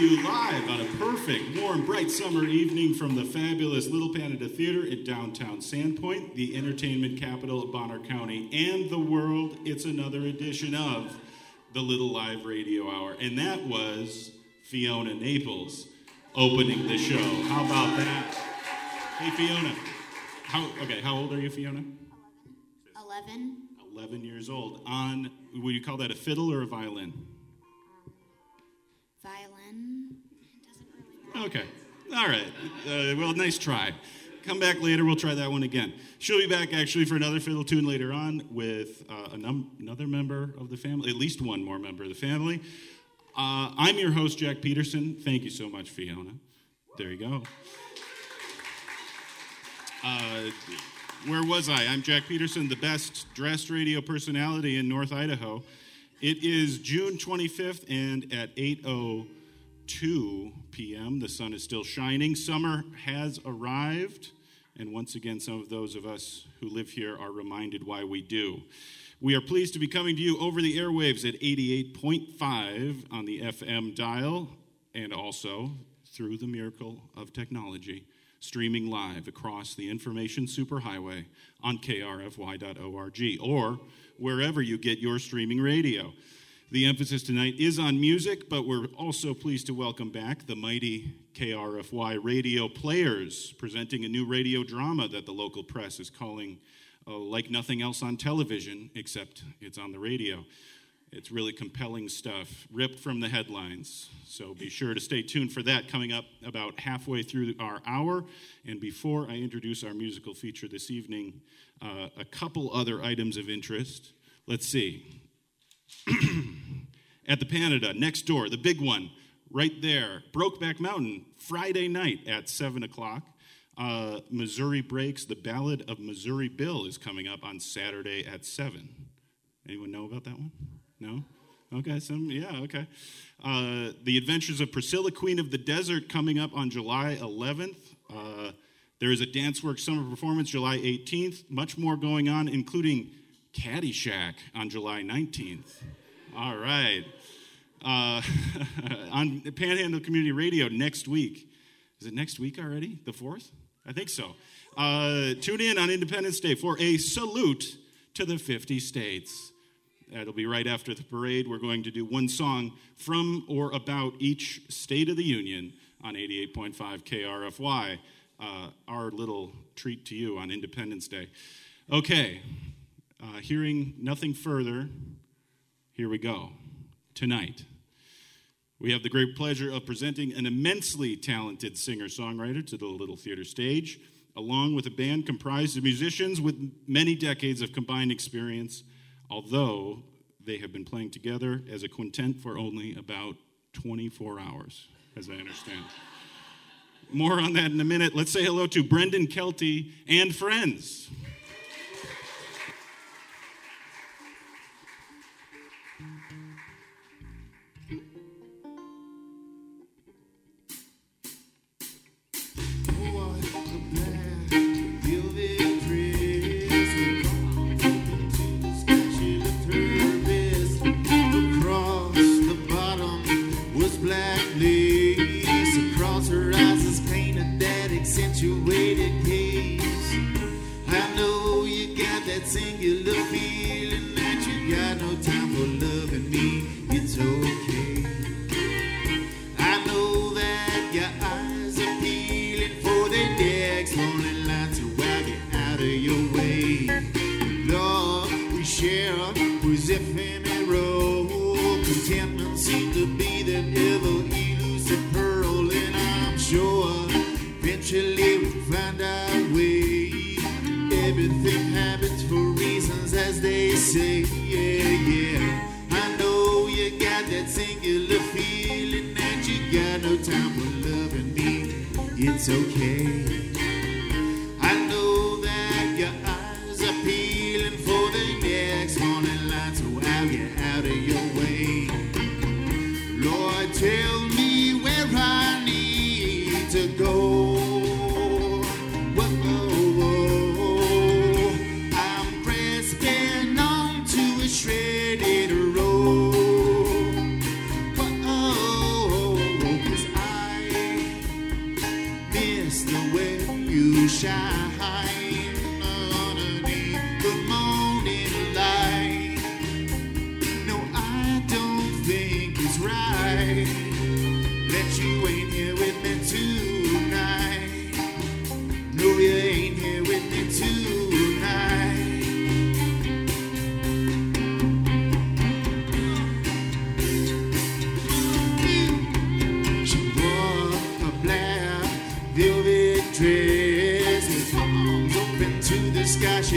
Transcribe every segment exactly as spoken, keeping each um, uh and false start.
you live on a perfect, warm, bright summer evening from the fabulous Little Canada Theater in downtown Sandpoint, the entertainment capital of Bonner County, and the world. It's another edition of the Little Live Radio Hour, and that was Fiona Naples opening the show. How about that? Hey, Fiona. How, okay, how old are you, Fiona? Eleven. Eleven years old. On, would you call that a fiddle or a violin? Violin. Doesn't really matter. Okay. All right. Uh, well, nice try. Come back later. We'll try that one again. She'll be back, actually, for another fiddle tune later on with uh, a num- another member of the family, at least one more member of the family. Uh, I'm your host, Jack Peterson. Thank you so much, Fiona. There you go. Uh, where was I? I'm Jack Peterson, the best dressed radio personality in North Idaho. It is June twenty-fifth, and at eight oh two p.m., the sun is still shining. Summer has arrived, and once again, some of those of us who live here are reminded why we do. We are pleased to be coming to you over the airwaves at eighty-eight point five on the F M dial, and also through the miracle of technology, streaming live across the information superhighway on K R F Y dot org, or wherever you get your streaming radio. The emphasis tonight is on music, but we're also pleased to welcome back the mighty K R F Y radio players, presenting a new radio drama that the local press is calling uh, like nothing else on television, except it's on the radio. It's really compelling stuff, ripped from the headlines. So be sure to stay tuned for that, coming up about halfway through our hour. And before I introduce our musical feature this evening, uh, a couple other items of interest. Let's see. At the Panada, next door, the big one, right there, Brokeback Mountain, Friday night at seven o'clock. Uh, Missouri Breaks, the Ballad of Missouri Bill is coming up on Saturday at seven. Anyone know about that one? No? Okay, some, yeah, okay. Uh, the Adventures of Priscilla, Queen of the Desert, coming up on July eleventh. Uh, there is a Danceworks summer performance July eighteenth. Much more going on, including Caddyshack on July nineteenth. All right. Uh, on Panhandle Community Radio next week. Is it next week already? The fourth? I think so. Uh, tune in on Independence Day for a salute to the fifty states. That'll be right after the parade. We're going to do one song from or about each state of the union on eighty-eight point five K R F Y. Uh, our little treat to you on Independence Day. Okay, uh, hearing nothing further, here we go. Tonight, we have the great pleasure of presenting an immensely talented singer-songwriter to the Little Theater stage, along with a band comprised of musicians with many decades of combined experience, although they have been playing together as a quintet for only about twenty-four hours, as I understand. More on that in a minute. Let's say hello to Brendan Kelty and friends. Accentuated gaze. I know you got that singular feeling that you got no time for loving me. It's okay. I know that your eyes are peeling for the next morning light, so I'll get out of your way. Love we share was ephemeral. Contentment seemed to be that ever elusive pearl, and I'm sure eventually we'll find our way. Everything happens for reasons, as they say. Yeah, yeah. I know you got that singular feeling that you got no time for loving me. It's okay. I know that your eyes are peeling for the next morning light, so I'll get out of your way. Lord, tell me where I need to go. Shredded road. Whoa, 'cause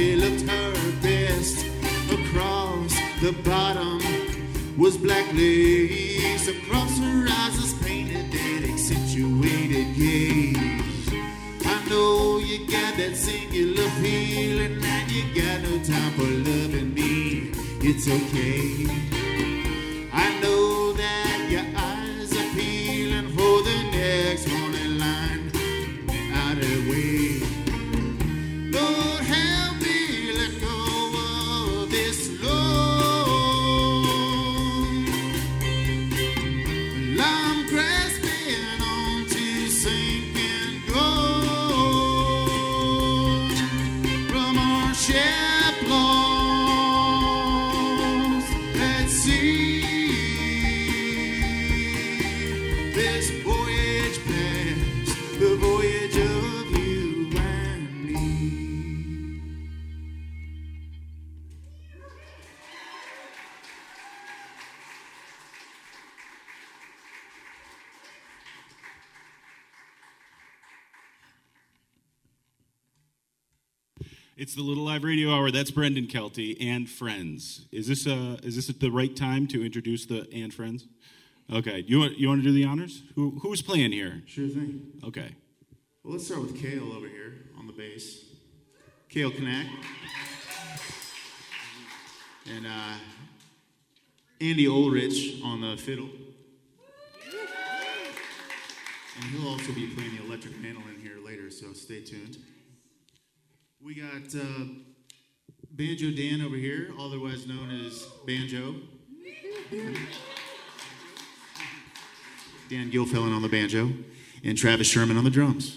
she looked her best. Across the bottom was black lace. Across her eyes was painted that accentuated gaze. I know you got that singular feeling and you got no time for loving me. It's okay. I know that your eyes are peeling for the next morning line out of the way. Lord, help me let go of this love. Well, I'm grasping on to sinking gold from our ship lost at sea. This voyage past, the voyage of you and me. It's the Little Live Radio Hour. That's Brendan Kelty and Friends. Is this uh is this at the right time to introduce the and Friends? Okay. You want you want to do the honors? Who who's playing here? Sure thing. Okay. Well, let's start with Kale over here on the bass. Kale Knack. And uh, Andy Ulrich on the fiddle. And he'll also be playing the electric mandolin here later, so stay tuned. We got uh, Banjo Dan over here, otherwise known as Banjo. Dan Gilfillan on the banjo, and Travis Sherman on the drums.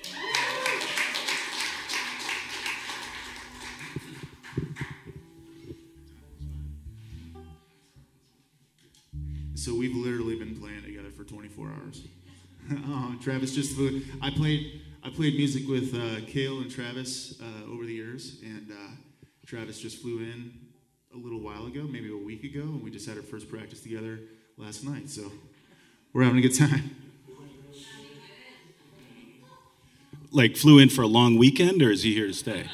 So we've literally been playing together for twenty-four hours. Oh, Travis just flew. I played. I played music with uh, Kale and Travis uh, over the years, and uh, Travis just flew in a little while ago, maybe a week ago, and we just had our first practice together last night. So we're having a good time. Like flew in for a long weekend, or is he here to stay?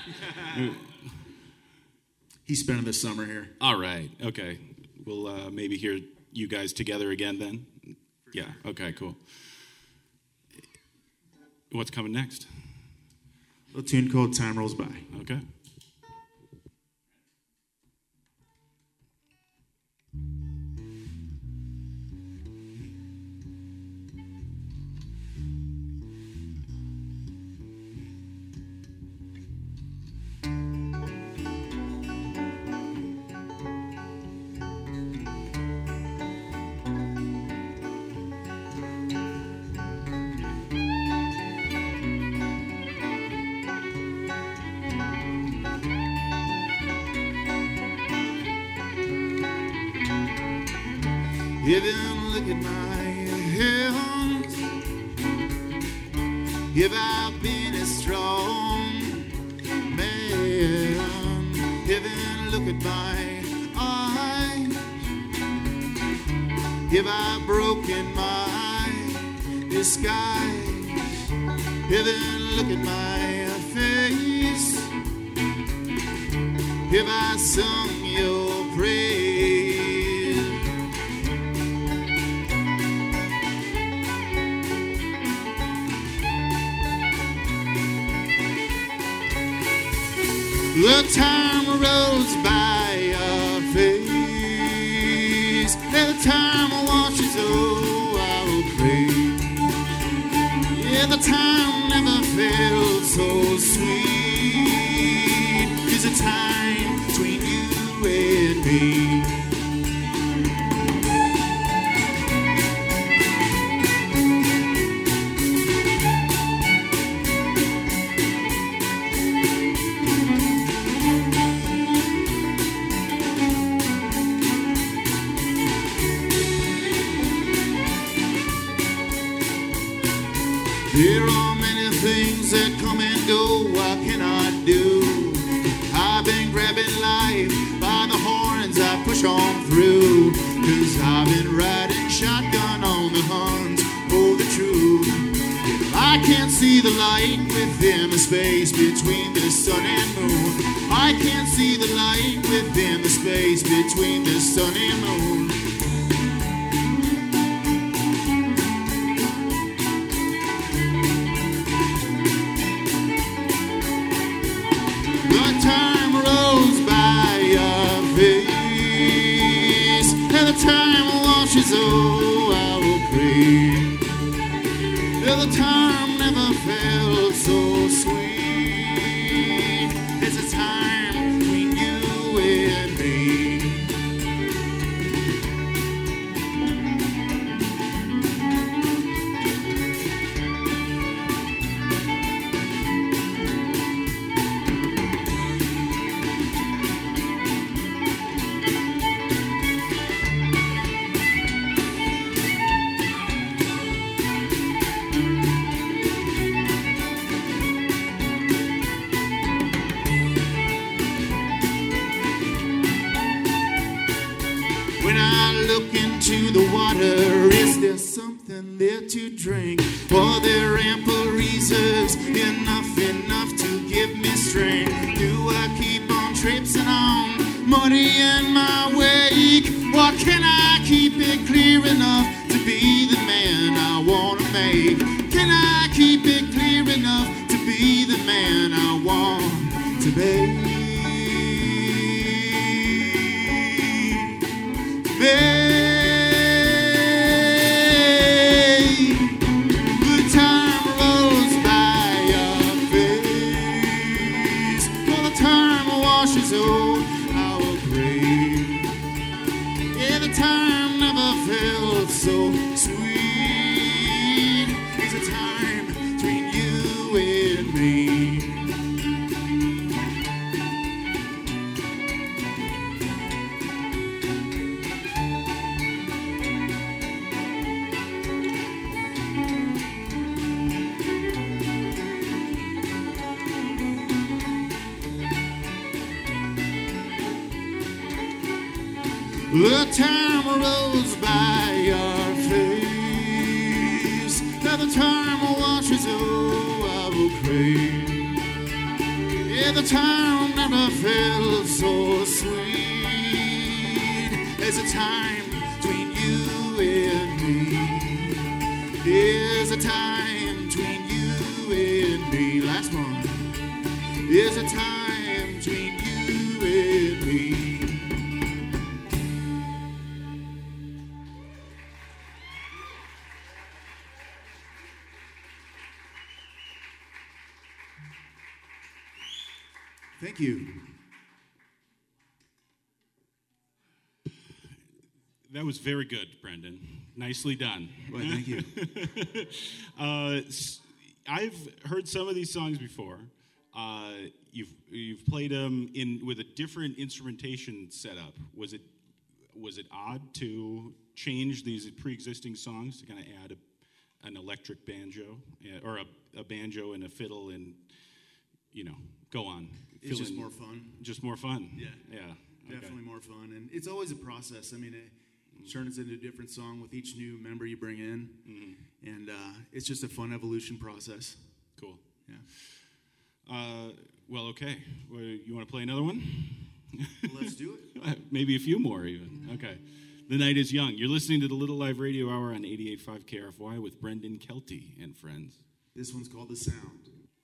He's spending the summer here. All right. Okay. We'll uh, maybe hear you guys together again then. Yeah. Okay. Cool. What's coming next? A little tune called Time Rolls By. Okay. Heaven, look at my hands. If I've been a strong man, heaven, look at my eyes. If I've broken my disguise, heaven, look at my face. If I sung your praise. The time rolls by our face. The time washes over our praise. Yeah, the time never felt so sweet. It's a time between you and me. There are many things that come and go I cannot do. I've been grabbing life by the horns, I push on through. Cause I've been riding shotgun on the hunt for the truth. If I I can't see the light within the space between the sun and moon. I can't see the light within the space between the sun and moon. The time rolls by our face, and the time washes over our grave. The time never felt so sweet as the time between you and me. When I look into the water, is there something there to drink? Are there ample reserves, enough, enough to give me strength? Do I keep on traipsing on, muddy in my wake? Or can I keep it clear enough to be the man I want to make? Can I keep it clear enough to be the man I want to be? Babe, the time rolls by our face, for the time washes over our grave. Yeah, the time never felt so sweet. It's a time between you and me. The time rolls by our face, and the time washes over our grave. Yeah, the time never felt so sweet as the time between you and me. There's a time between you and me. Last one. There's a time between you and me. Thank you. That was very good, Brendan. Nicely done. Well, thank you. uh, I've heard some of these songs before. Uh, you've you've played them in with a different instrumentation setup. Was it was it odd to change these pre-existing songs to kind of add a, an electric banjo or a, a banjo and a fiddle and you know go on? It's just in, more fun. Just more fun. Yeah, yeah, definitely okay. More fun, and it's always a process. I mean, it turns into a different song with each new member you bring in, mm-hmm. and uh, it's just a fun evolution process. Cool. Yeah. Uh, well, okay. Well, you want to play another one? Well, let's do it. Maybe a few more even. Okay. The night is young. You're listening to the Little Live Radio Hour on eighty-eight point five K R F Y with Brendan Kelty and friends. This one's called The Sound.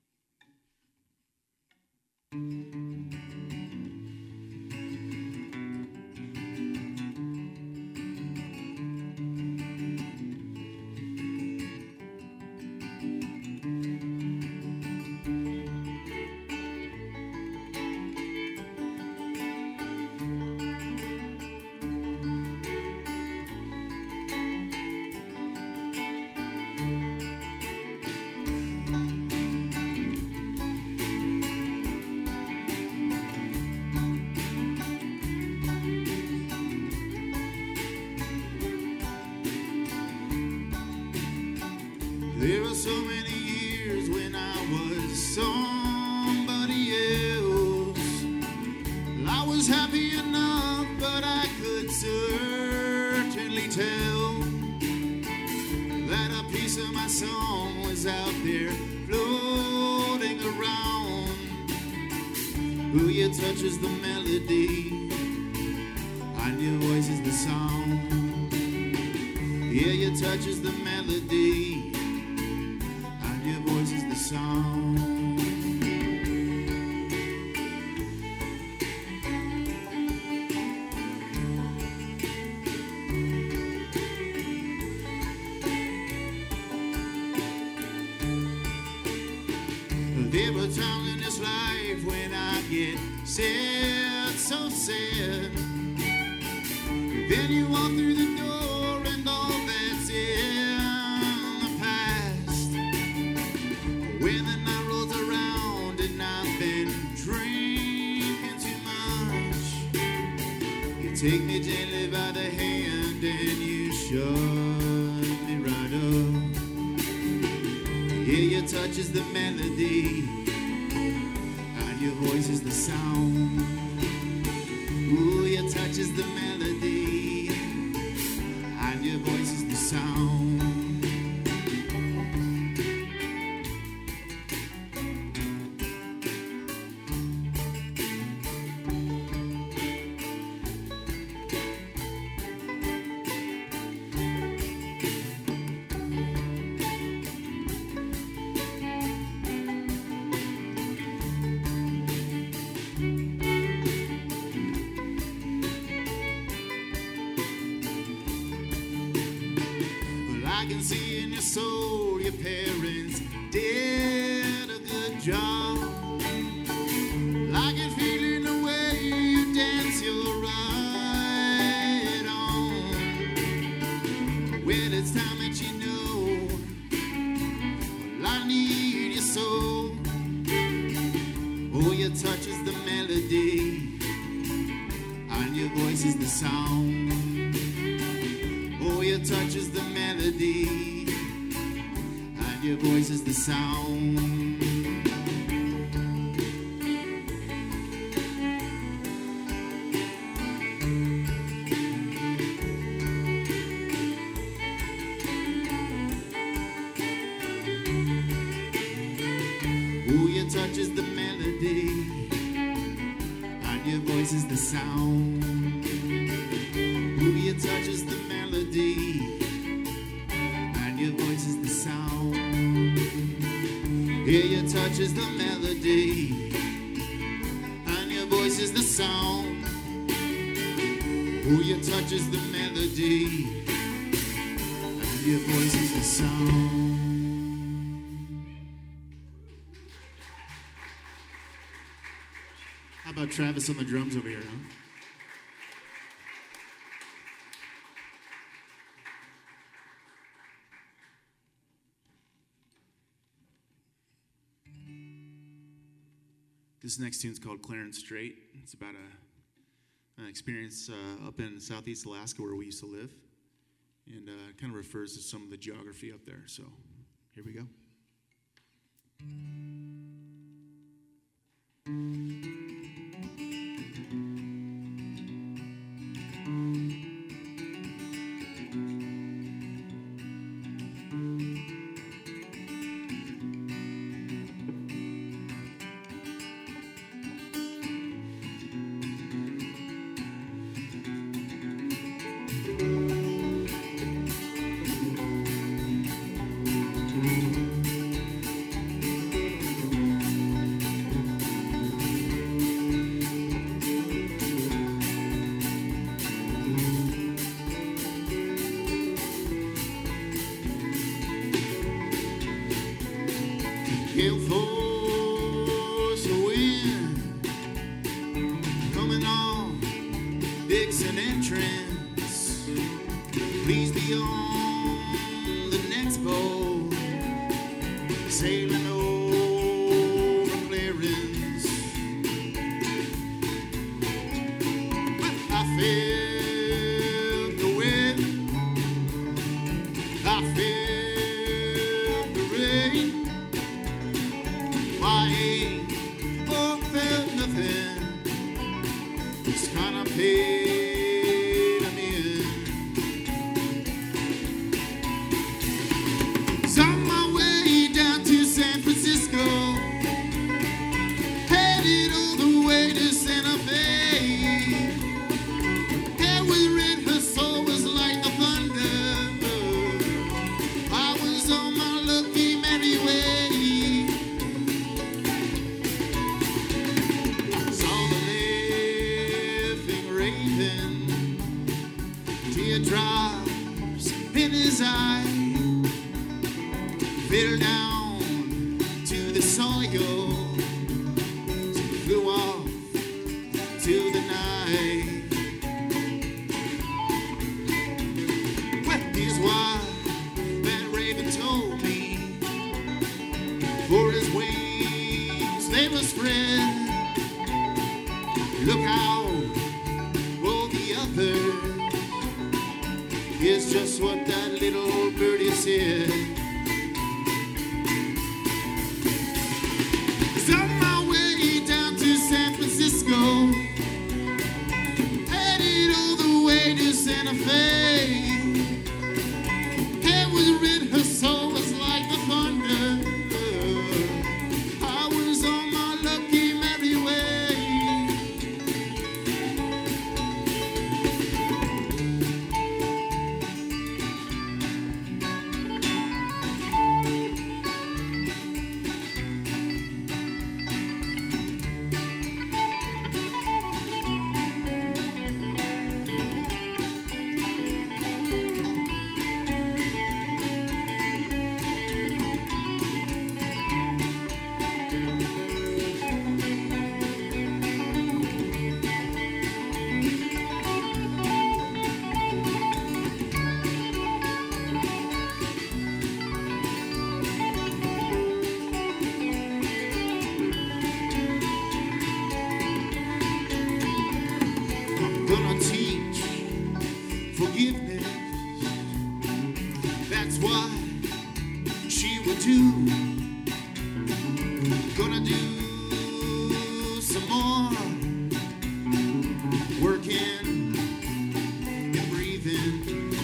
There were so many years when I was somebody else. I was happy enough, but I could certainly tell that a piece voice of my song was out there floating around. Ooh, your touch is the melody, and your voice is the sound. Yeah, your touch is the melody, and your voice is the sound. There were times in this life when I get sad, so sad. Then you walk through the door and all that's in the past. When the night rolls around and I've been drinking too much, you take me gently by the hand and you shut me right up. Yeah, your touch is the melody, and your voice is the sound. Ooh, your touch is the melody, and your voice is the sound. I can see in your soul your parents did a good job. I can feel in the way you dance your right on. When it's time that you know, well, I need you so. Oh, your touch is the melody, and your voice is the sound. Oh, your touch is the melody, and your voice is the sound. Oh, your touch is the melody, and your voice is the sound. Oh, your touch is the melody, and your voice is the sound. Yeah, your touch is the melody, and your voice is the sound. Oh, your touch is the melody, and your voice is the sound. How about Travis on the drums over here, huh? This next tune's called Clarence Strait. It's about a, an experience uh, up in Southeast Alaska where we used to live. And uh, it kind of refers to some of the geography up there. So here we go. Gale force a wind coming on Dixon entrance. Please be on the next boat sailing over Clarence. I felt the wind, I felt the rain. I ain't oh, felt nothing. It's kind of paid I'm in. fell down to the soil, flew off to the night. Well, here's why that raven told me, for his wings they were spread. Look out for the other, here's just what that little birdie said. It's on my way down to San Francisco, headed all the way to Santa Fe. Hair was red, her soul was like the thunder. I was on my lucky merry way. Gonna teach forgiveness, that's what she would do. Gonna do some more working and breathing.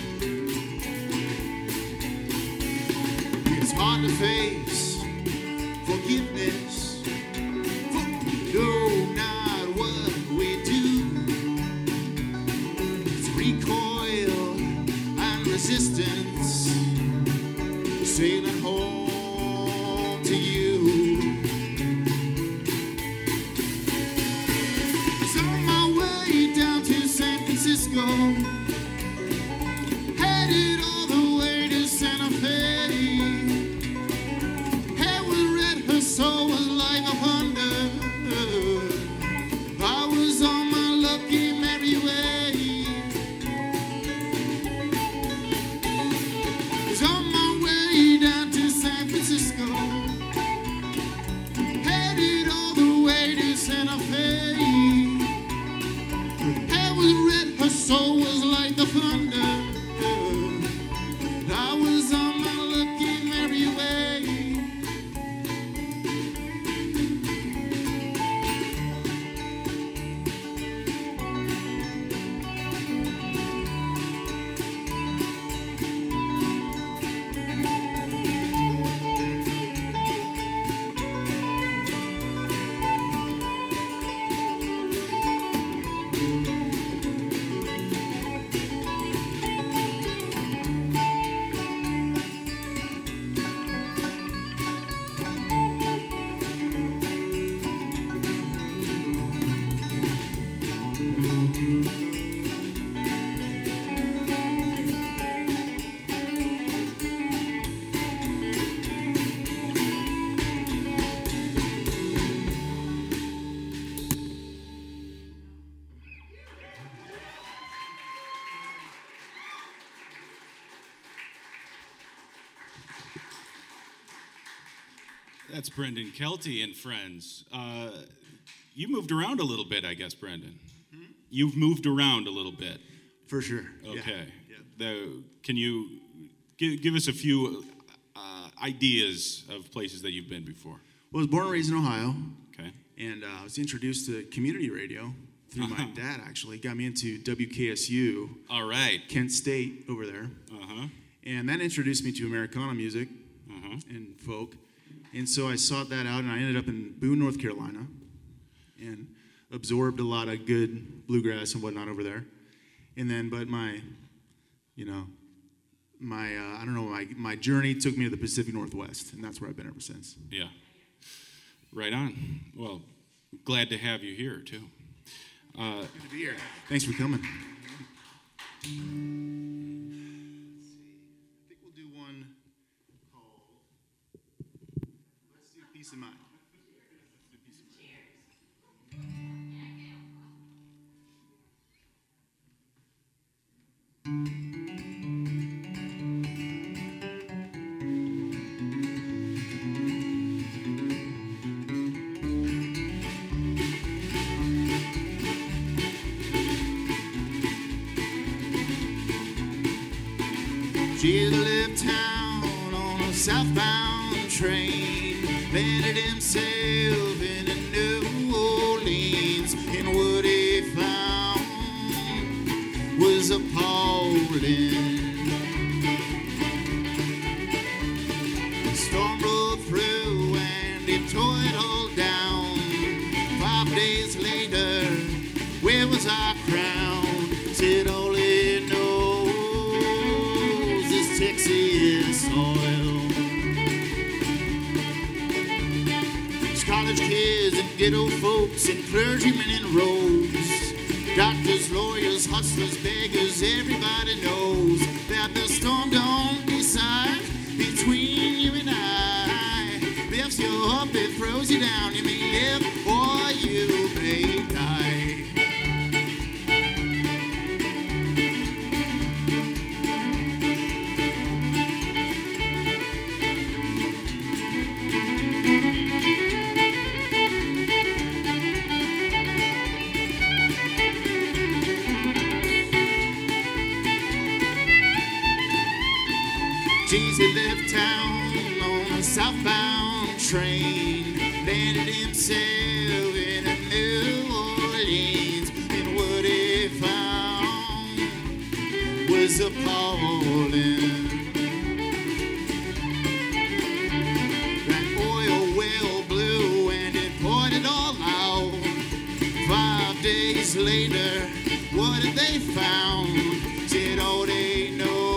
It's hard to face forgiveness, for no, not what we do. Recoil and resistance, sailing home to you. It's on my way down to San Francisco, headed all the way to Santa Fe. Hair was red, her soul was like a thunder. I was on my lucky merry way. On my way down to San Francisco, headed all the way to Santa Fe. Hair was red, her soul was like the thunder. I was on my lucky merry way. That's Brendan Kelty and friends. Uh, you moved around a little bit, I guess, Brendan. Hmm? You've moved around a little bit. For sure. Okay. Yeah. The, can you give, give us a few uh, ideas of places that you've been before? Well, I was born and raised in Ohio. Okay. And uh, I was introduced to community radio through uh-huh. my dad, actually. Got me into W K S U. All right. Kent State over there. Uh-huh. And that introduced me to Americana music uh-huh. and folk. And so I sought that out, and I ended up in Boone, North Carolina, and absorbed a lot of good bluegrass and whatnot over there. And then, but my, you know, my, uh, I don't know, my, my journey took me to the Pacific Northwest, and that's where I've been ever since. Yeah. Right on. Well, glad to have you here, too. Uh, Good to be here. Thanks for coming. I think we'll do one called She left town on a southbound train, landed himself in New Orleans, and what he found was appalling. The storm rolled through and it tore it all down. Five days later, where was our crown? Said all he knows is Texas soil. It's college kids and ghetto folks and clergymen in robes, doctors, lawyers, hustlers, beggars, everybody knows that the storm don't decide between you and I. Lifts you up, it throws you down. You may live or you may die. Jesus left town on a southbound train, landed himself in a New Orleans, and what he found was appalling. That oil well blew and it poured it all out. Five days later, what did they found? Said all they know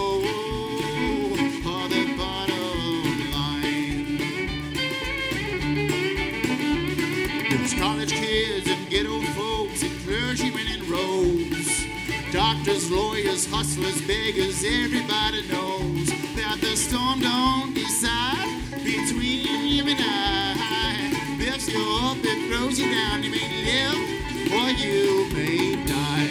college kids and ghetto folks and clergymen in robes, doctors, lawyers, hustlers, beggars, everybody knows that the storm don't decide between you and I. Lifts you up, it throws you down. You may live or you may die.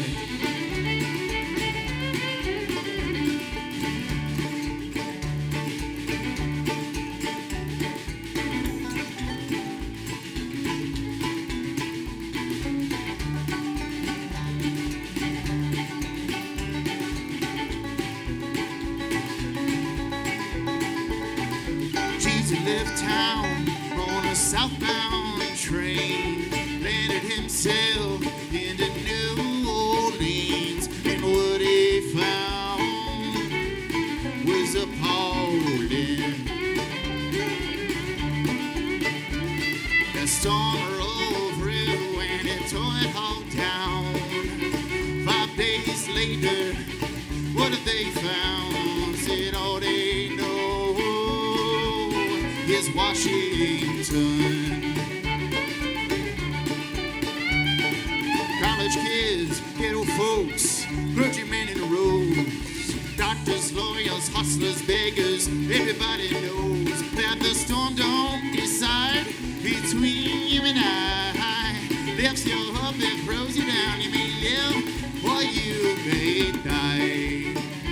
Left town on a southbound train, landed himself into New Orleans, and what he found was appalling. The storm rolled through and it tore it all down. Five days later, what have they found? Said all they know is Washington. College kids, ghetto folks, clergymen in robes, doctors, lawyers, hustlers, beggars, everybody knows that the storm don't decide between you and I. Lifts you up and throws you down. You may live or you may die.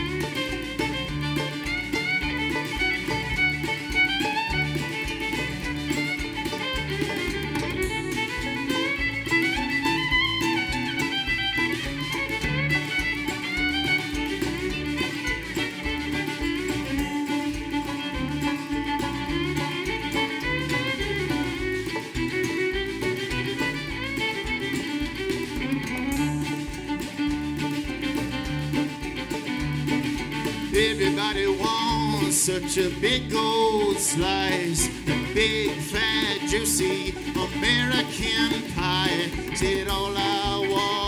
Everybody wants such a big gold slice, a big, fat, juicy American pie. Said all I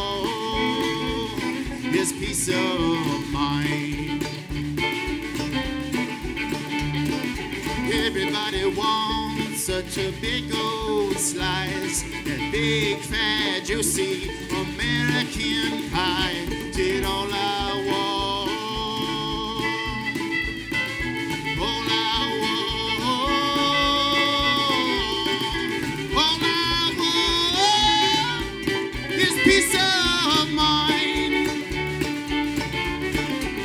want is peace of mind. Everybody wants such a big gold slice, that big, fat, juicy American pie. Said all I want. Peace of mind.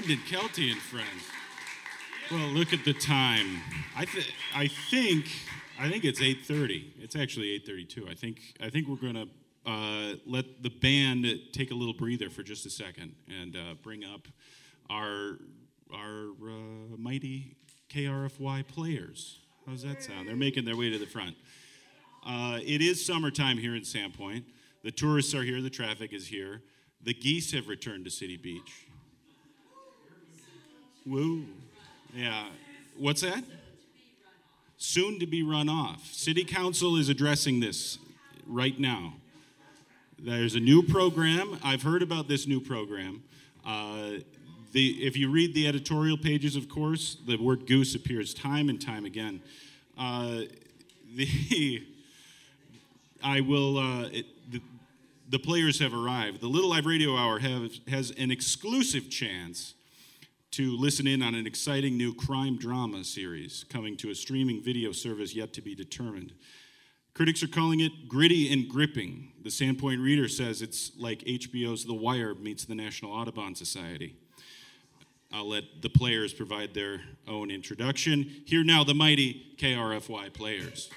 Brendan Kelty and friends. Well, look at the time. I th- I think I think it's eight thirty. It's actually eight thirty-two. I think I think we're gonna uh, let the band take a little breather for just a second and uh, bring up our our uh, mighty K R F Y players. How's that sound? They're making their way to the front. Uh, it is summertime here in Sandpoint. The tourists are here. The traffic is here. The geese have returned to City Beach. Woo. Yeah. What's that? Soon to be run off. City Council is addressing this right now. There's a new program. I've heard about this new program. Uh, the, if you read the editorial pages, of course, the word goose appears time and time again. Uh, the I will. Uh, it, the, the players have arrived. The Little Live Radio Hour have, has an exclusive chance to listen in on an exciting new crime drama series coming to a streaming video service yet to be determined. Critics are calling it gritty and gripping. The Sandpoint Reader says it's like H B O's The Wire meets the National Audubon Society. I'll let the players provide their own introduction. Here now, the mighty K R F Y players.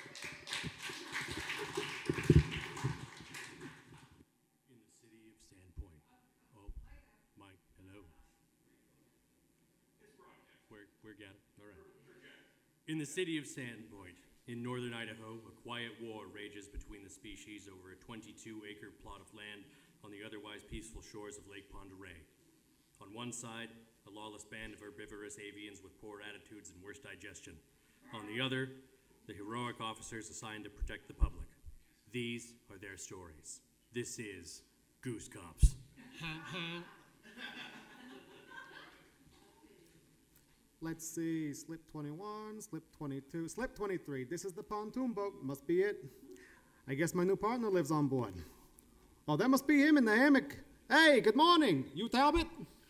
In the city of Sandpoint, in northern Idaho, a quiet war rages between the species over a twenty-two acre plot of land on the otherwise peaceful shores of Lake Pend Oreille. On one side, a lawless band of herbivorous avians with poor attitudes and worse digestion. On the other, the heroic officers assigned to protect the public. These are their stories. This is Goose Cops. Let's see, slip twenty-one, slip twenty-two, slip twenty-three. This is the pontoon boat, must be it. I guess my new partner lives on board. Oh, that must be him in the hammock. Hey, good morning. You Talbot?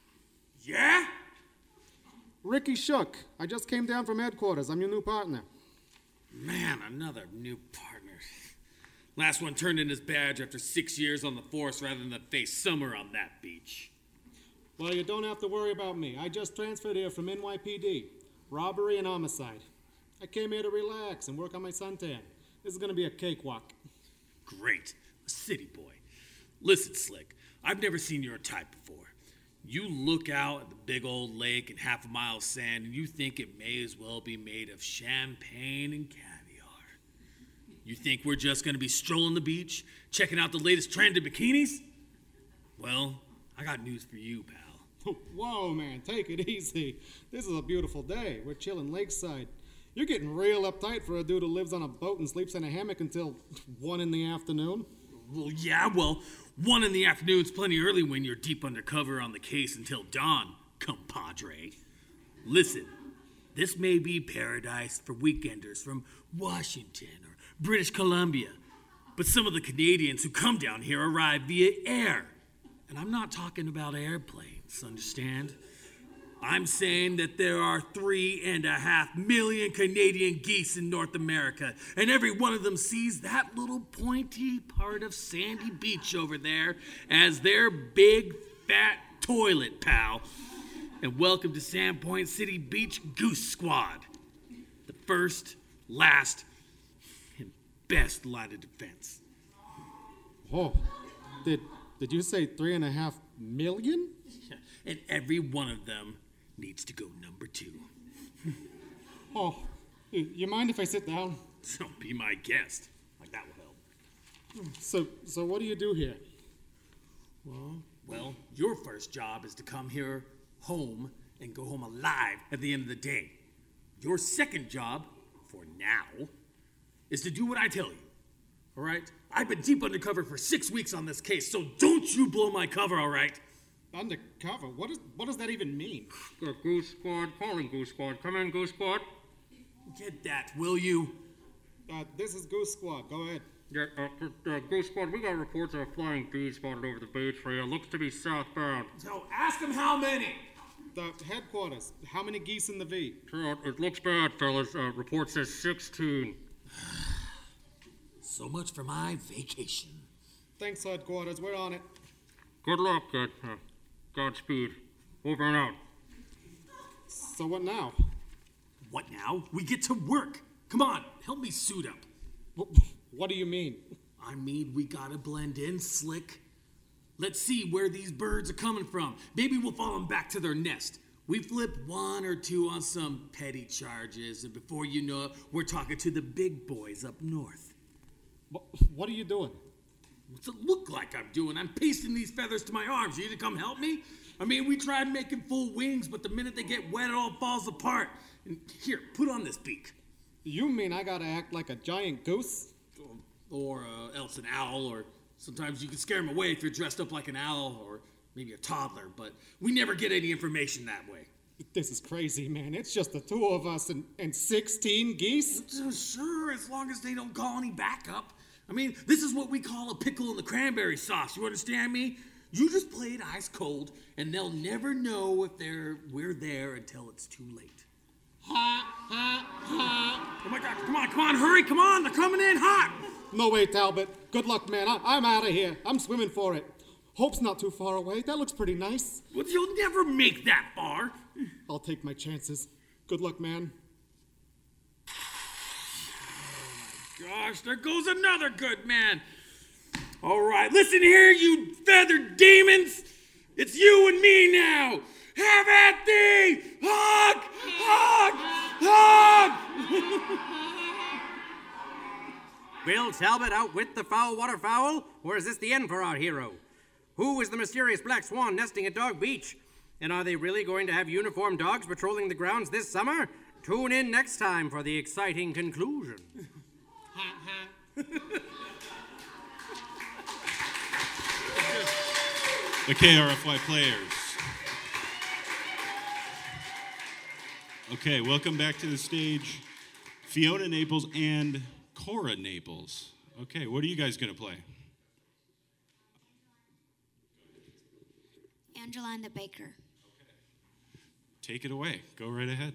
Yeah? Ricky Shook. I just came down from headquarters. I'm your new partner. Man, another new partner. Last one turned in his badge after six years on the force rather than face summer on that beach. Well, you don't have to worry about me. I just transferred here from N Y P D. Robbery and homicide. I came here to relax and work on my suntan. This is going to be a cakewalk. Great. A city boy. Listen, Slick, I've never seen your type before. You look out at the big old lake and half a mile of sand, and you think it may as well be made of champagne and caviar. You think we're just going to be strolling the beach, checking out the latest trend in bikinis? Well, I got news for you, pal. Whoa, man, take it easy. This is a beautiful day. We're chilling lakeside. You're getting real uptight for a dude who lives on a boat and sleeps in a hammock until one in the afternoon. Well, yeah, well, one in the afternoon's plenty early when you're deep undercover on the case until dawn, compadre. Listen, this may be paradise for weekenders from Washington or British Columbia, but some of the Canadians who come down here arrive via air. And I'm not talking about airplanes, understand? I'm saying that there are three and a half million Canadian geese in North America, and every one of them sees that little pointy part of Sandy Beach over there as their big, fat toilet, pal. And welcome to Sandpoint City Beach Goose Squad. The first, last, and best line of defense. Oh, did... Did you say three and a half million? And every one of them needs to go number two. Oh, you mind if I sit down? So be my guest. Like that will help. So, so what do you do here? Well, well, your first job is to come here home and go home alive at the end of the day. Your second job, for now, is to do what I tell you. All right? I've been deep undercover for six weeks on this case, so don't you blow my cover, all right? Undercover? What, is, what does that even mean? The Goose Squad, calling Goose Squad. Come in, Goose Squad. Get that, will you? Uh, this is Goose Squad. Go ahead. Yeah, uh, uh, Goose Squad, we got reports of a flying bee spotted over the beach for you. Looks to be southbound. So ask him how many. The headquarters. How many geese in the V? Uh, it looks bad, fellas. Uh, report says sixteen. So much for my vacation. Thanks, headquarters. We're on it. Good luck, uh, uh, Godspeed. Over and out. So what now? What now? We get to work. Come on, help me suit up. Wh- What do you mean? I mean, we gotta blend in, Slick. Let's see where these birds are coming from. Maybe we'll follow them back to their nest. We flip one or two on some petty charges, and before you know it, we're talking to the big boys up north. Wh- What are you doing? What's it look like I'm doing? I'm pasting these feathers to my arms. You need to come help me? I mean, we tried making full wings, but the minute they get wet, it all falls apart. And here, put on this beak. You mean I gotta act like a giant goose? Or uh, else an owl, or sometimes you can scare them away if you're dressed up like an owl, or maybe a toddler, but we never get any information that way. This is crazy, man. It's just the two of us and, and sixteen geese? So sure, as long as they don't call any backup. I mean, this is what we call a pickle in the cranberry sauce. You understand me? You just play it ice cold, and they'll never know if they're we're there until it's too late. Ha, ha, ha. Oh my God! Come on, come on, hurry! Come on, they're coming in hot. No way, Talbot. Good luck, man. I, I'm out of here. I'm swimming for it. Hope's not too far away. That looks pretty nice. Well, you'll never make that far. I'll take my chances. Good luck, man. Gosh, there goes another good man. All right, listen here, you feathered demons. It's you and me now. Have at thee! Hug! Hug! Hug! Will Talbot outwit the foul waterfowl, or is this the end for our hero? Who is the mysterious black swan nesting at Dog Beach? And are they really going to have uniformed dogs patrolling the grounds this summer? Tune in next time for the exciting conclusion. The K R F Y players. Okay, welcome back to the stage, Fiona Naples and Cora Naples. Okay, what are you guys going to play? Angeline the Baker. Take it away. Go right ahead.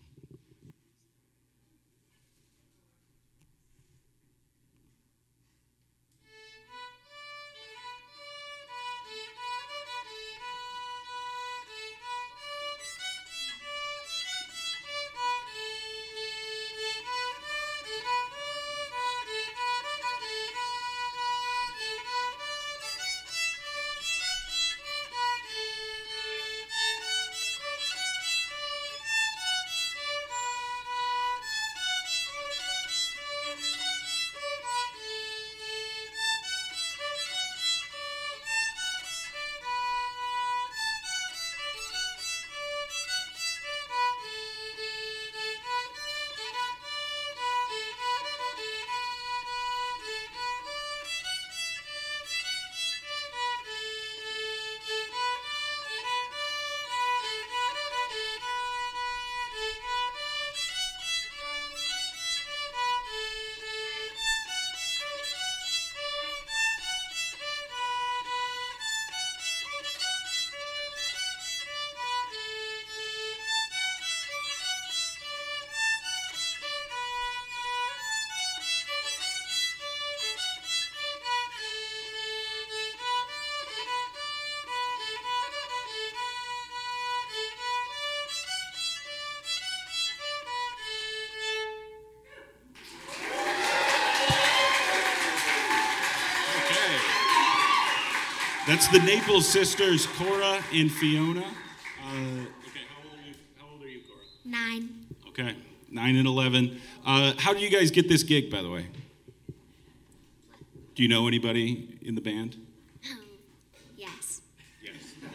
That's the Naples sisters, Cora and Fiona. Uh, okay, how old are you? How old are you, Cora? Nine. Okay, nine and eleven. Uh, how do you guys get this gig, by the way? Do you know anybody in the band? Um, yes. Yes.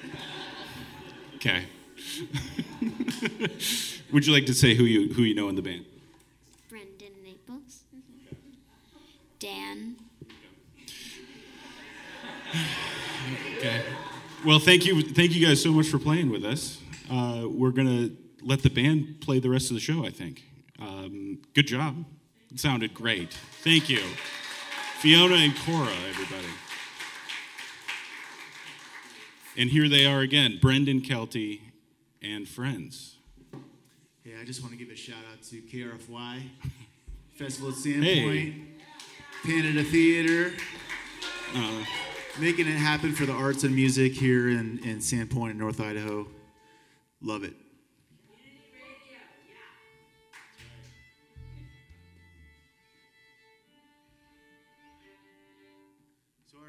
Okay. Would you like to say who you who you know in the band? Brendan Naples. Dan. Okay. Well, thank you, thank you guys so much for playing with us. Uh, we're gonna let the band play the rest of the show, I think. Um, good job. It sounded great. Thank you, Fiona and Cora, everybody. And here they are again, Brendan Kelty and friends. Hey, I just want to give a shout out to K R F Y, Festival at Sandpoint, Hey. Canada Theater, Uh, making it happen for the arts and music here in, in Sandpoint in North Idaho. Love it.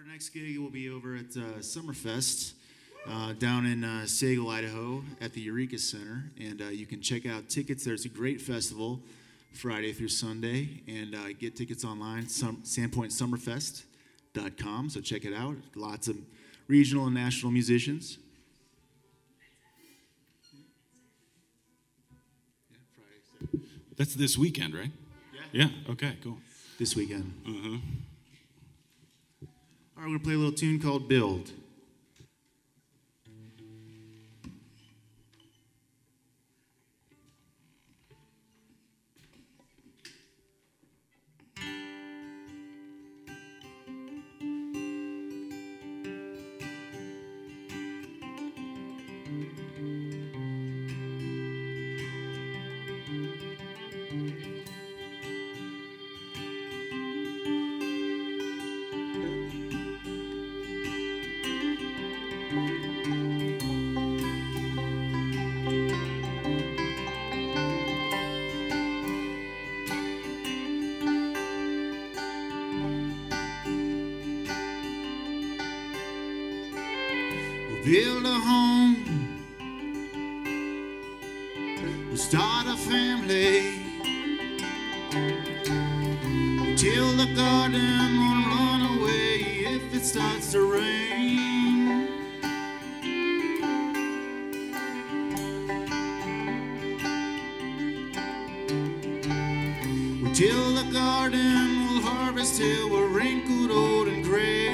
Next gig will be over at uh, Summerfest uh, down in uh, Sagal, Idaho at the Eureka Center. And uh, you can check out tickets. There's a great festival Friday through Sunday. And uh, get tickets online, some, sandpoint summerfest dot com. So check it out. Lots of regional and national musicians. Yeah, Friday. That's this weekend, right? Yeah. Yeah, okay, cool. This weekend. Uh-huh. All right, we're going to play a little tune called Build. Build a home, we'll start a family, till the garden won't run away if it starts to rain. Till the garden will harvest till we're wrinkled, old and gray.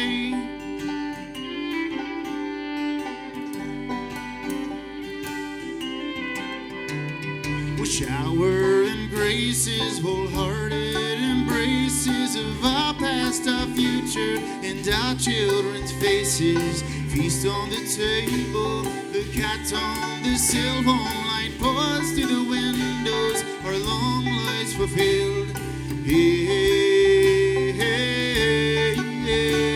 Shower in graces, wholehearted embraces of our past, our future, and our children's faces. Feast on the table, the cat on the sill, home light pours to the windows, our long lives fulfilled. Hey, hey, hey, hey.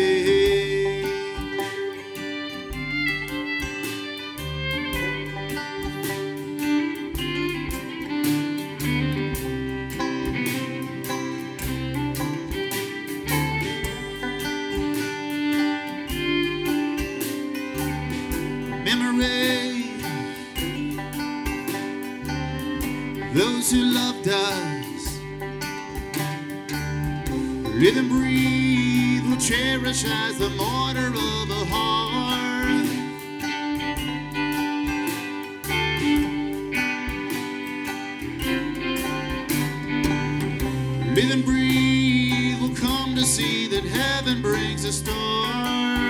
Those who loved us, live and breathe, will cherish as the mortar of a heart. Live and breathe, will come to see that heaven brings a star.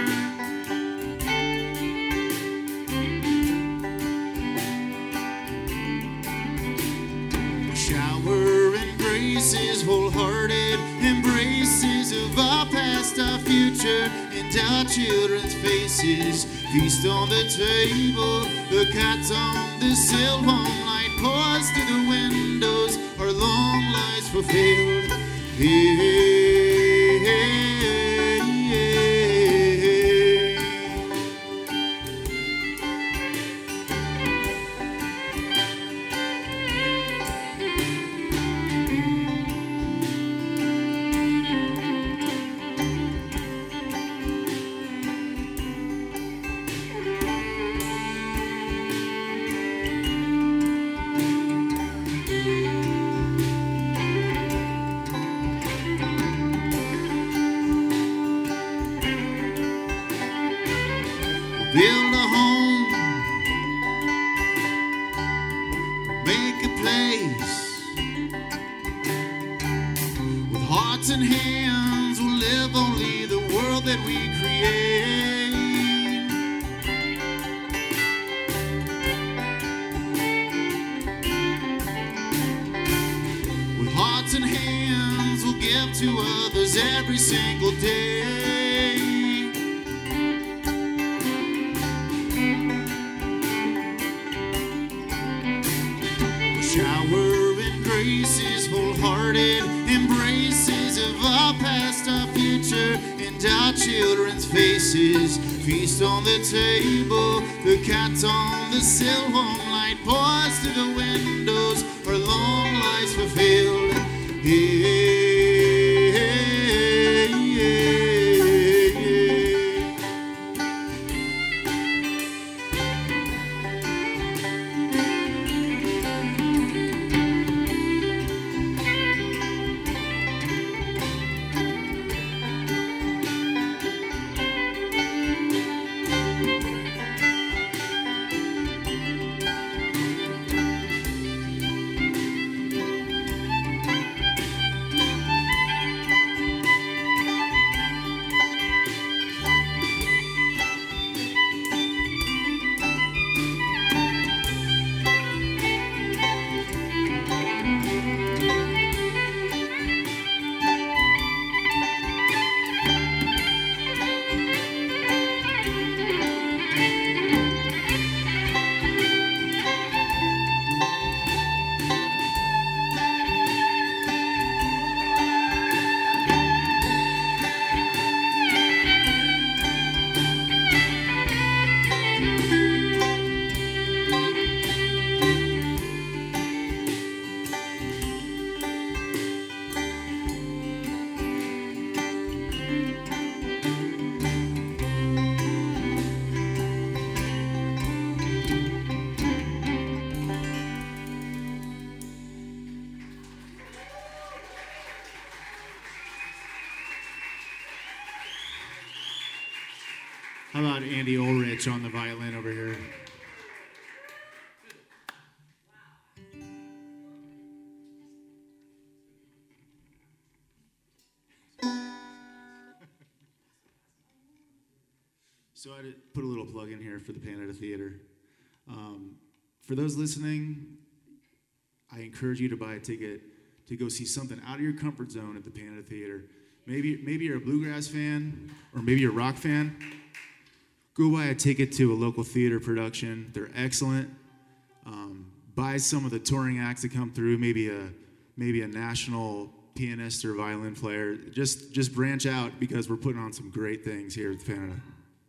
Wholehearted embraces of our past, our future, and our children's faces. Feast on the table, the cat's on the sill, home light pours to the windows, our long lives fulfilled. Hey, hey, hey, hey. Build a home, make a place, with hearts and hands we'll live only the world that we create. With hearts and hands we'll give to others every single day. Shower in graces, wholehearted embraces of our past, our future, and our children's faces. Feast on the table, the cat's on the sill, home light pours to the windows, our long lives fulfilled. Hey, hey, hey, hey. How about Andy Ulrich on the violin over here? So I did put a little plug in here for the Panetta Theater. Um, for those listening, I encourage you to buy a ticket to go see something out of your comfort zone at the Panetta Theater. Maybe, maybe you're a bluegrass fan, or maybe you're a rock fan. Go buy a ticket to a local theater production. They're excellent. Um, buy some of the touring acts that come through. Maybe a maybe a national pianist or violin player. Just just branch out because we're putting on some great things here at the Panetta.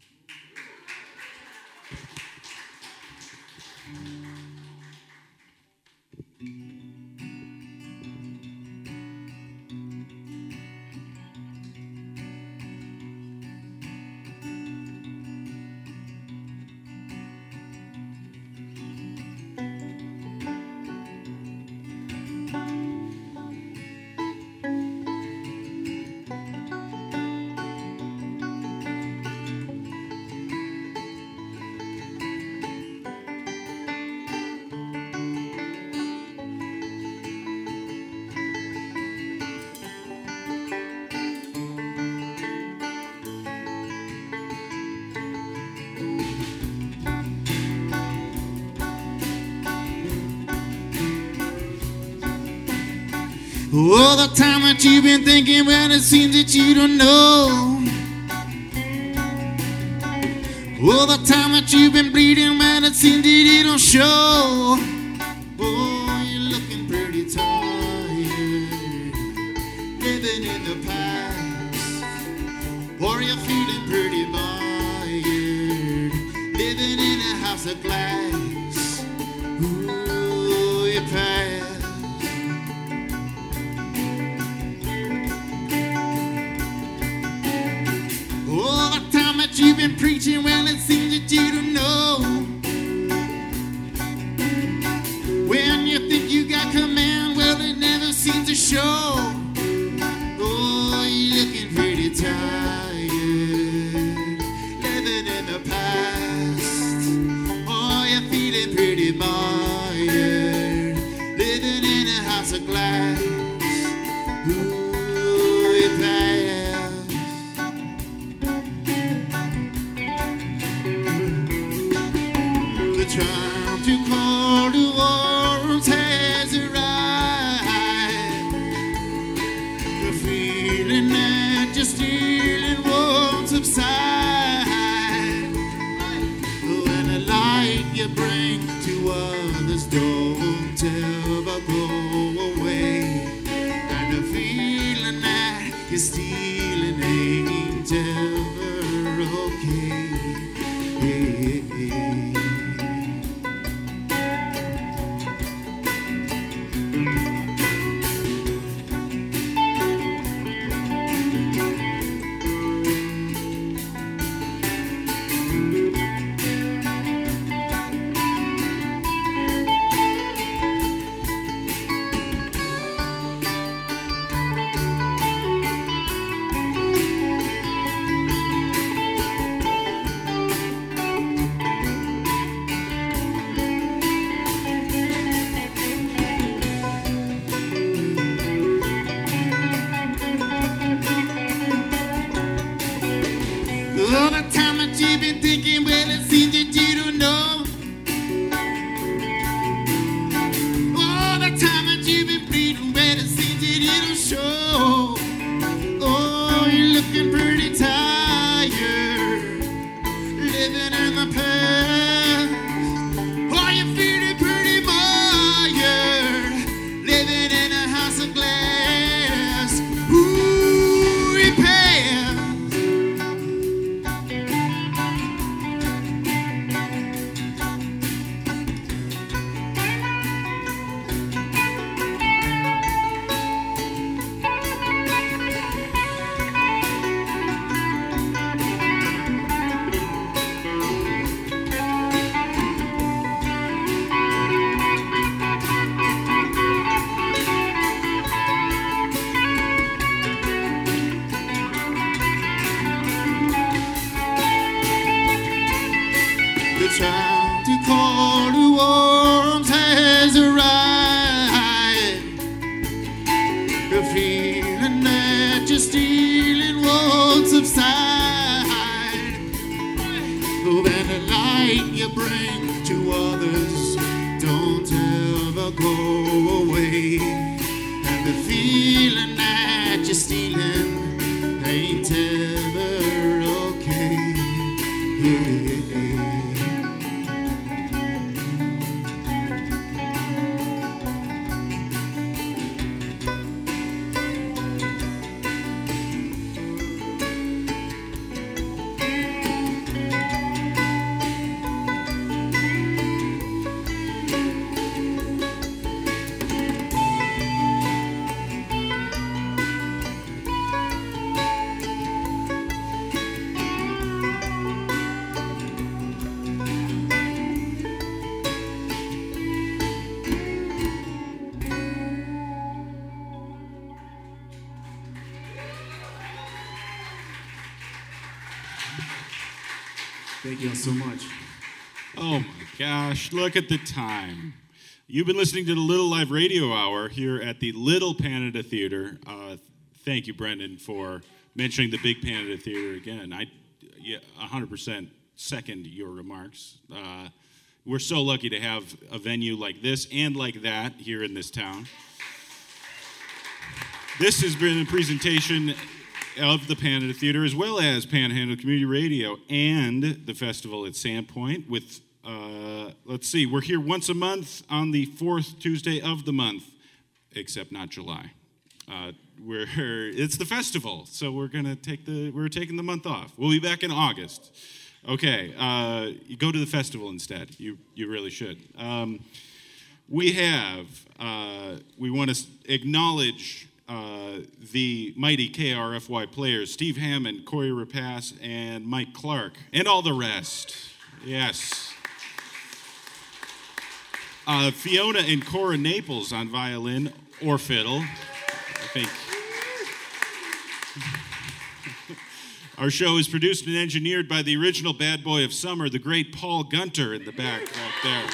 All the time that you've been thinking, well, it seems that you don't know. All the time that you've been bleeding, well, it seems that it don't show. Oh, you're looking pretty tired, living in the past. Or you're feeling pretty tired, living in a house of glass. Ooh, you pass. You've been preaching, well, it seems that you don't know. When you think you got command, well, it never seems to show. Oh, you're looking pretty tired, living in the past. Oh, you're feeling pretty mired, living in a house of glass. Ooh, you pass. Time to call the world has arrived. The feeling that you're stealing won't subside. When the light you bring to others don't ever go away, and the feeling that you're stealing ain't ever okay. Hey, hey, hey. All the time that you've been thinking, well, it seems that you don't know. All the time that you've been bleeding, well, it seems that it don't show. Oh, you're looking pretty tired, living in the past. Oh, you're feeling pretty mired, living in a house of glass. Ooh, repair. time to call New Orleans has arrived. The feeling that you're stealing won't subside. Oh, and the light you bring to others don't ever go away. And the feeling that you're stealing ain't ever okay. Yeah. Thank you all so much. Oh my gosh, look at the time. You've been listening to the Little Live Radio Hour here at the Little Panada Theater. Uh, thank you, Brendan, for mentioning the Big Panada Theater again. I yeah, one hundred percent second your remarks. Uh, we're so lucky to have a venue like this and like that here in this town. This has been a presentation of the Panada Theater, as well as Panhandle Community Radio and the festival at Sandpoint with, uh, let's see, we're here once a month on the fourth Tuesday of the month, except not July. Uh, we're, it's the festival, so we're gonna take the, we're taking the month off. We'll be back in August. Okay, uh, you go to the festival instead. You, you really should. Um, we have, uh, we want to acknowledge Uh, the mighty K R F Y players, Steve Hammond, Corey Rapace, and Mike Clark, and all the rest. Yes. Uh, Fiona and Cora Naples on violin or fiddle, I think. Our show is produced and engineered by the original bad boy of summer, the great Paul Gunter in the back back there.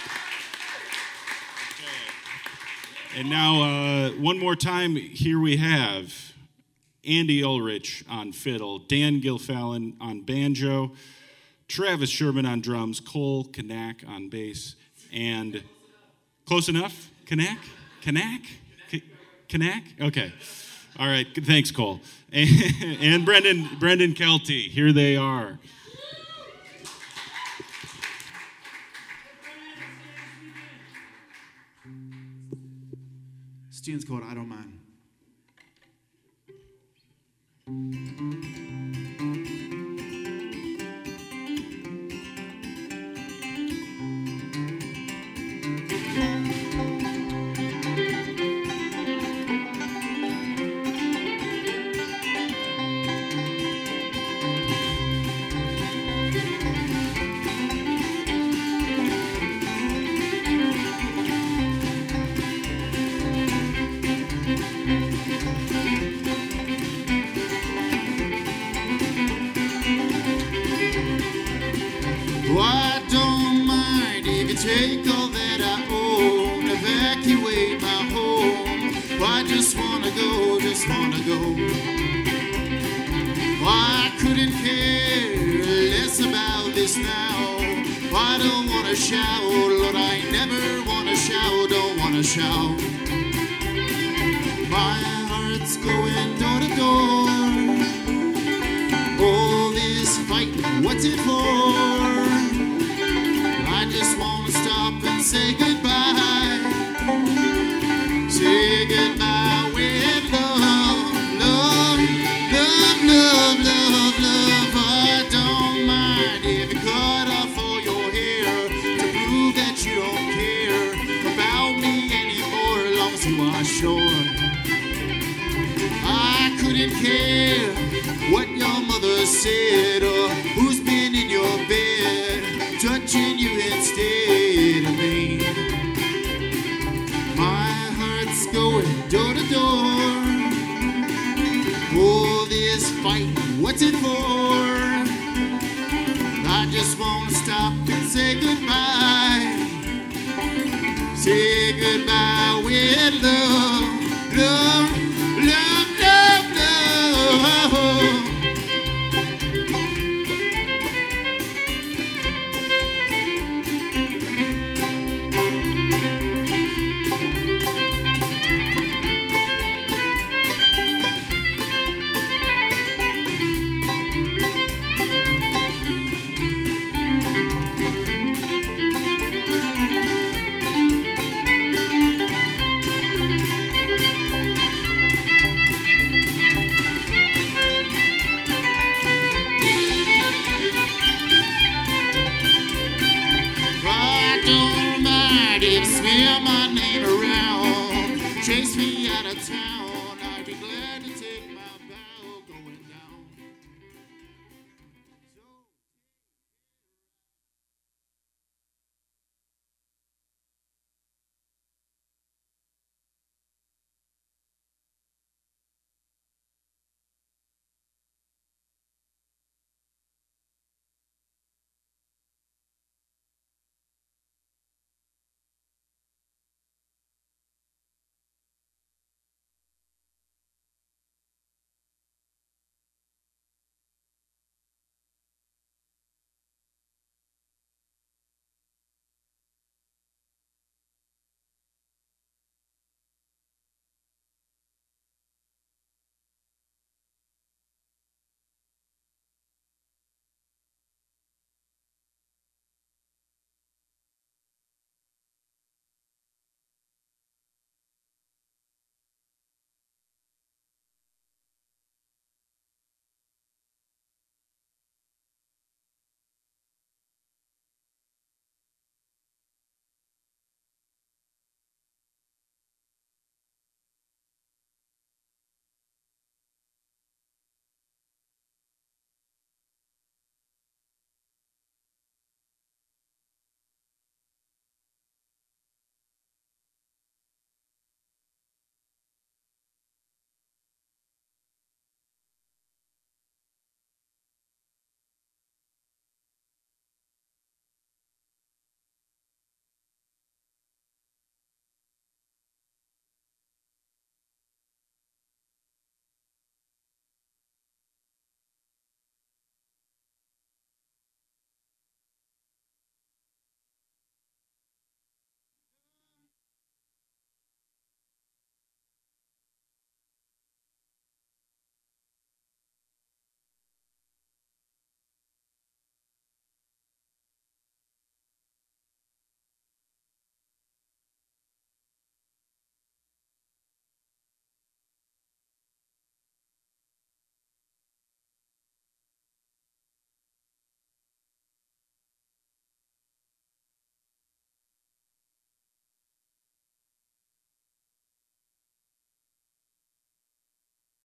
And now, uh, one more time, here we have Andy Ulrich on fiddle, Dan Gilfallen on banjo, Travis Sherman on drums, Cole Kanak on bass, and close enough? Kanak? Kanak? K- Kanak? Okay. All right. Thanks, Cole. And, and Brendan, Brendan Kelty. Here they are. Tune's called I Don't Mind. Take all that I own, evacuate my home. I just wanna go, just wanna go. I couldn't care less about this now. I don't wanna shout, Lord, I never wanna shout, don't wanna shout. My heart's going door to door. All this fight, what's it for? I just wanna stop and say goodbye. Say goodbye with love, love, love, love, love, love. I don't mind if you cut off all your hair to prove that you don't care about me anymore, as long as you are sure. I couldn't care what your mother said or who's been in your bed, touching you instead of me. My heart's going door to door. All this fight, what's it for? I just wanna stop and say say goodbye. Say goodbye with love, love, love, love, love. I don't mind if smear my name around, chase me out of town.